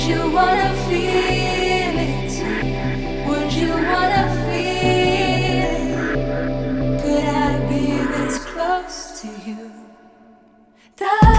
you wanna feel it? Would you wanna feel it? Could I be this close to you?